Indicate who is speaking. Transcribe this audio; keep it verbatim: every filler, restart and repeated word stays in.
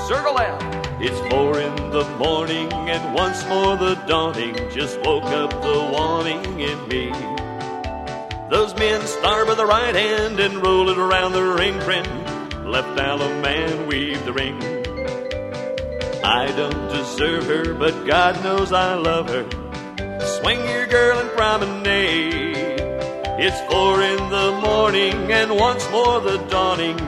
Speaker 1: circle that.
Speaker 2: It's four in the morning and once more the dawning just woke up the wanting in me. Those men start with the right hand and roll it around the ring, friend. Left alum man weave the ring. I don't deserve her, but God knows I love her. Swing your girl and promenade. It's four in the morning and once more the dawning